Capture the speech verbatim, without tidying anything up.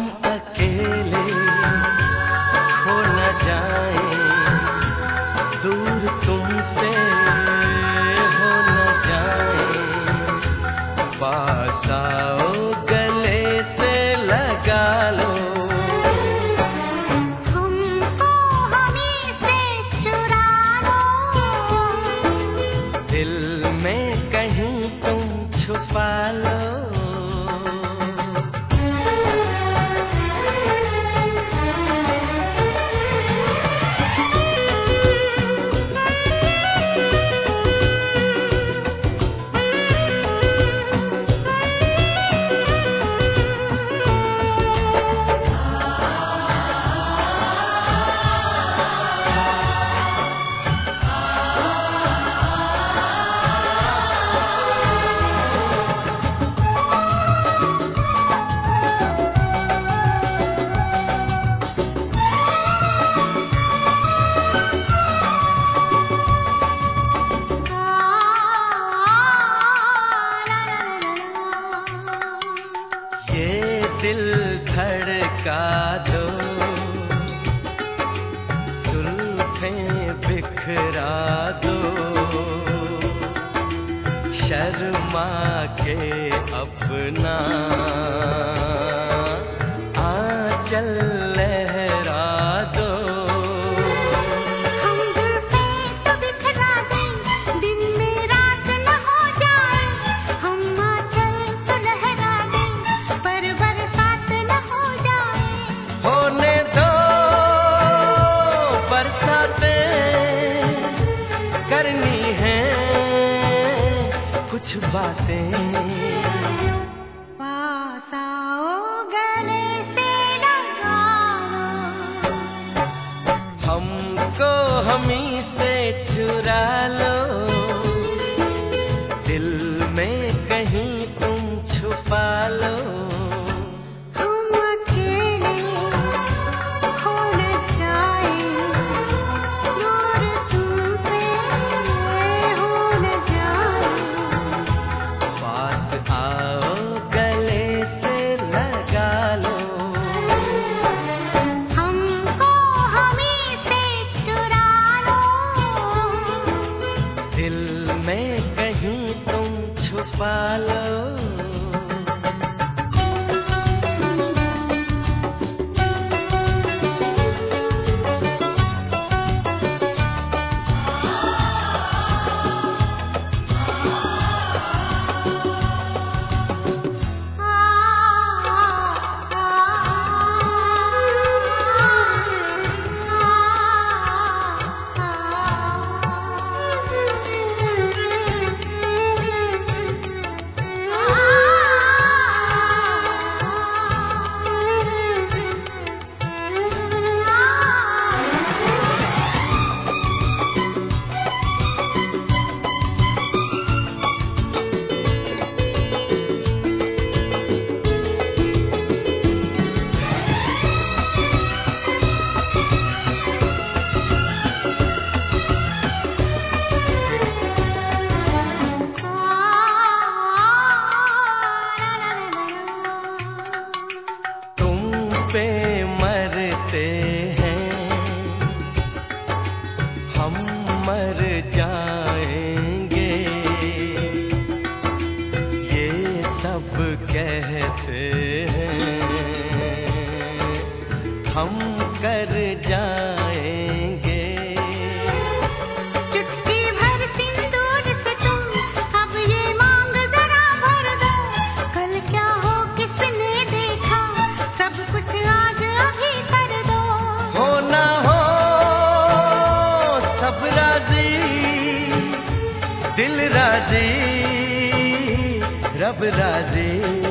अकेले खो न जाएं, दूर तुमसे हो न जाएं, पास आओ गले से लगा लो, हमको हमी से चुरा लो, दिल में कहीं तुम छुपा लो। दिल धड़का दो, जुल्फें बिखरा दो, शर्मा के अपना आंचल लहरा दो, हम जुल्फें तो बिखरा दें, दिन में रात न हो जाए, हम आंचल तो लहरा दें, पर बरसात न हो जाए, होने दो बरसातें, करनी है कुछ बातें, पास आओ गले से लगा लो, हमको हमी से चुरा लो, दिल में कहीं तुम छुपा लो, हम अकेले खो न जाएं, दूर तुमसे हो न जाएं, पास आओ गले से लगा लो, हमको हमी से चुरा लो, दिल में कहीं तुम छुपा लो। पे मरते हैं, हम मर जाएंगे, ये सब कहते हैं, हम कर जाएंगे, चुटकी भर सिंदूर से तुम अब ये मांग जरा भर दो, कल क्या हो किसने देखा, सब कुछ आज अभी कर दो, हो ना हो सब राजी, दिल राजी, रब राजी।